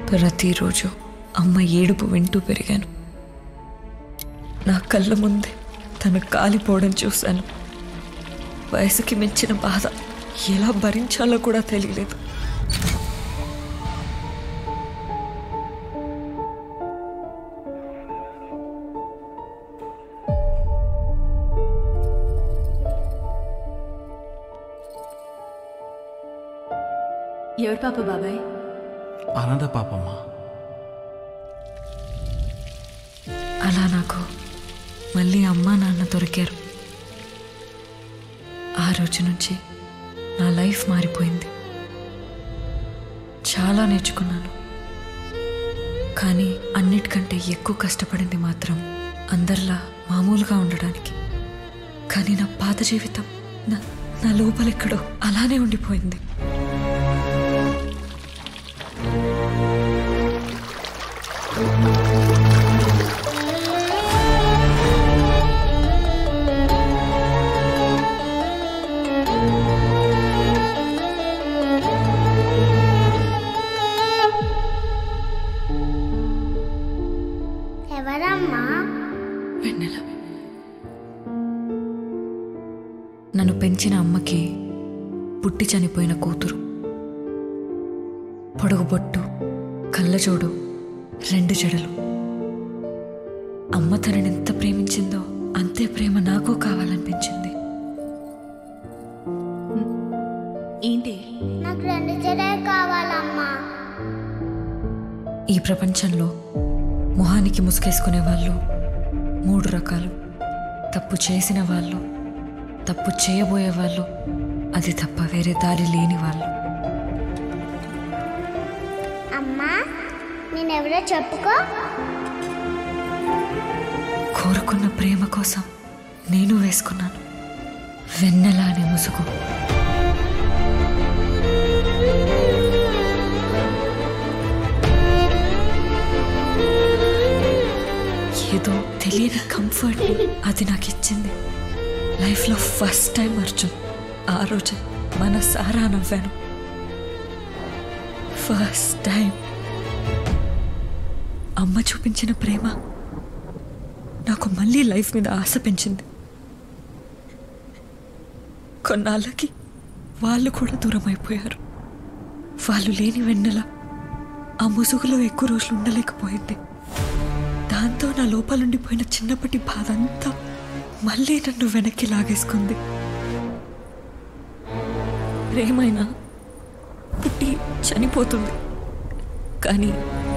ప్రతిరోజు అమ్మ ఏడుపు వింటూ పెరిగాను. నా కళ్ళ ముందే తను కాలిపోవడం చూశాను. వయసుకి మించిన బాధ ఎలా భరించాలో కూడా తెలియలేదు. ఎవరు పాప బాబాయ్? అనాథ పాపమ్మా. అలా నాకు మళ్ళీ అమ్మా నాన్న దొరికారు. ఆ రోజు నుంచి నా లైఫ్ మారిపోయింది. చాలా నేర్చుకున్నాను. కానీ అన్నిటికంటే ఎక్కువ కష్టపడింది మాత్రం అందరిలా మామూలుగా ఉండడానికి. కానీ నా పాత జీవితం నా లోపలెక్కడో అలానే ఉండిపోయింది. ఎవరమ్మా? వెన్నెల. నన్ను పెంచిన అమ్మకి పుట్టి చనిపోయిన కూతురు. పొడుగు బొట్టు, కళ్ళజోడు, 2 జడలు. అమ్మ తనని ఎంత ప్రేమించిందో అంతే ప్రేమ నాకు కావాలనిపించింది. ఏంటి? నాకు 2 జడే కావాలమ్మా. ఈ ప్రపంచంలో మొహానికి ముసుగేసుకునే వాళ్ళు 3 రకాలు. తప్పు చేసిన వాళ్ళు, తప్పు చేయబోయే వాళ్ళు, అది తప్ప వేరే దారి లేని వాళ్ళు. అమ్మా, నేనెవరో చెప్పుకో. కోరుకున్న ప్రేమ కోసం నేను వేసుకున్నాను వెన్నెల అనే ముసుగు. ఏదో తెలియని కంఫర్ట్ అది నాకు ఇచ్చింది. లైఫ్లో ఫస్ట్ టైం అర్జున్. ఆ రోజు మనసారా నవ్వాను. First time. అమ్మ చూపించిన ప్రేమ నాకు మళ్ళీ లైఫ్ మీద ఆశ పెంచింది. కొన్నాళ్ళకి వాళ్ళు కూడా దూరం అయిపోయారు. వాళ్ళు లేని వెన్నెల ఆ ముసుగులో ఎక్కువ రోజులు ఉండలేకపోయింది. దాంతో నా లోపలుండిపోయిన చిన్నప్పటి బాధ అంతా మళ్ళీ నన్ను వెనక్కి లాగేసుకుంది. ప్రేమైనా పుట్టి చనిపోతుంది, కానీ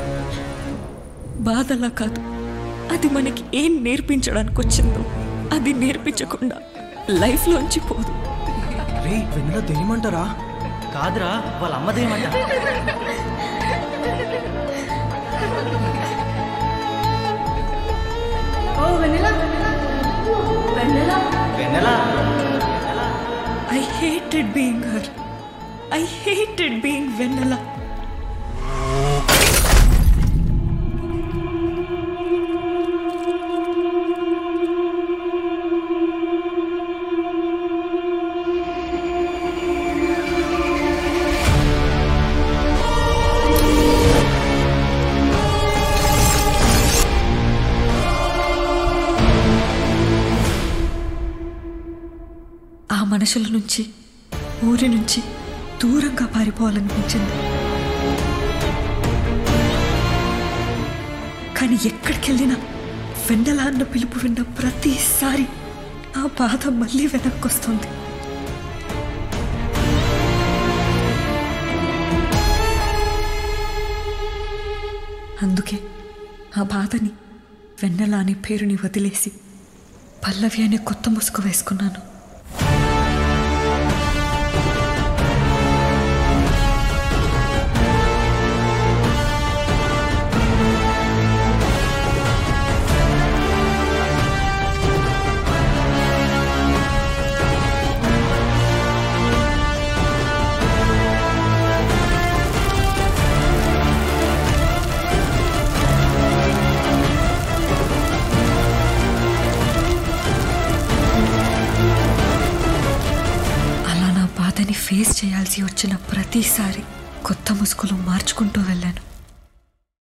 బాధలా కాదు. అది మనకి ఏం నేర్పించడానికి వచ్చిందో అది నేర్పించకుండా లైఫ్లోంచి పోదు. రే, వెన్నెల దేయమంటారా? కాదురా, వాళ్ళ అమ్మ దేయమంట. I hated being her. I hated being Venala. ఆ మనుషుల నుంచి, ఊరి నుంచి దూరంగా పారిపోవాలనిపించింది. కానీ ఎక్కడికి వెళ్ళినా వెన్నెల అన్న పిలుపు విన్న ప్రతిసారి ఆ బాధ మళ్ళీ వెనక్కి వస్తుంది. అందుకే ఆ బాధని, వెన్నెల అనే పేరుని వదిలేసి పల్లవి అనే కొత్త ముసుగు వేసుకున్నాను. ఫేస్ చేయాల్సి వచ్చిన ప్రతిసారి కొత్త ముసుగులు మార్చుకుంటూ వెళ్ళాను.